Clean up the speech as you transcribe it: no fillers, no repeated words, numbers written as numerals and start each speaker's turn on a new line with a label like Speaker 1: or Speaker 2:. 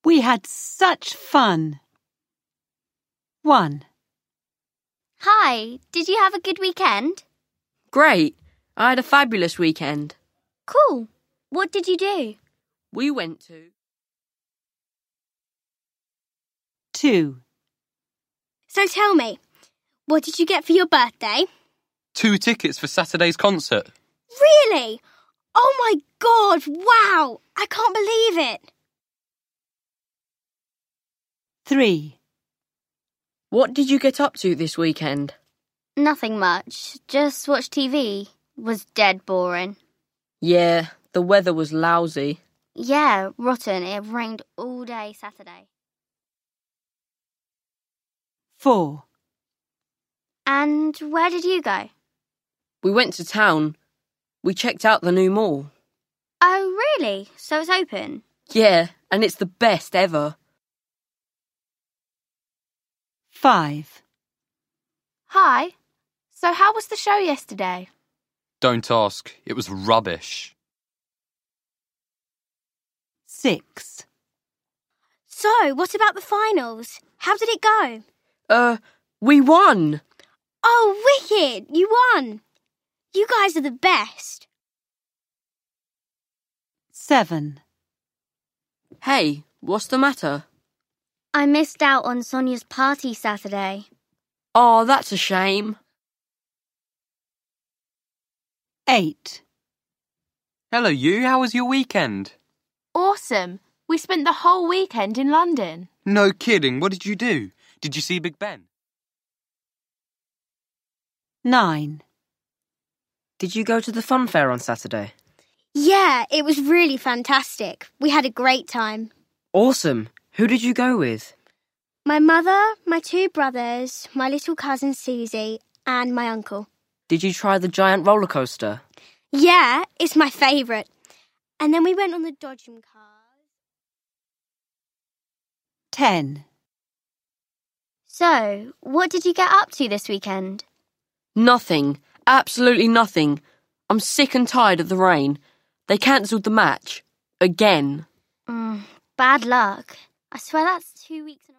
Speaker 1: We had such fun. 1.
Speaker 2: Hi, did you have a good weekend?
Speaker 3: Great. I had a fabulous weekend.
Speaker 2: Cool. What did you do?
Speaker 3: We went to...
Speaker 1: 2.
Speaker 2: So tell me, what did you get for your birthday?
Speaker 4: 2 tickets for Saturday's concert.
Speaker 2: Really? Oh my God, wow! I can't believe it.
Speaker 1: 3.
Speaker 3: What did you get up to this weekend?
Speaker 2: Nothing much. Just watch TV. Was dead boring.
Speaker 3: Yeah, the weather was lousy.
Speaker 2: Yeah, rotten. It rained all day Saturday.
Speaker 1: 4.
Speaker 2: And where did you go?
Speaker 3: We went to town. We checked out the new mall.
Speaker 2: Oh, really? So it's open?
Speaker 3: Yeah, and it's the best ever.
Speaker 1: 5.
Speaker 5: Hi. So how was the show yesterday?
Speaker 4: Don't ask. It was rubbish.
Speaker 1: 6.
Speaker 2: So, what about the finals? How did it go?
Speaker 3: We won!
Speaker 2: Oh, wicked! You won! You guys are the best.
Speaker 1: 7.
Speaker 3: Hey, what's the matter?
Speaker 2: I missed out on Sonia's party Saturday.
Speaker 3: Oh, that's a shame.
Speaker 1: 8.
Speaker 4: Hello, you. How was your weekend?
Speaker 5: Awesome. We spent the whole weekend in London.
Speaker 4: No kidding. What did you do? Did you see Big Ben?
Speaker 1: 9.
Speaker 6: Did you go to the fun fair on Saturday?
Speaker 2: Yeah, it was really fantastic. We had a great time.
Speaker 6: Awesome. Who did you go with?
Speaker 2: My mother, my 2 brothers, my little cousin Susie, and my uncle.
Speaker 6: Did you try the giant roller coaster?
Speaker 2: Yeah, it's my favourite. And then we went on the dodgem cars.
Speaker 1: 10.
Speaker 2: So, what did you get up to this weekend?
Speaker 3: Nothing. Absolutely nothing. I'm sick and tired of the rain. They cancelled the match. Again.
Speaker 2: Bad luck. I swear that's 2 weeks in a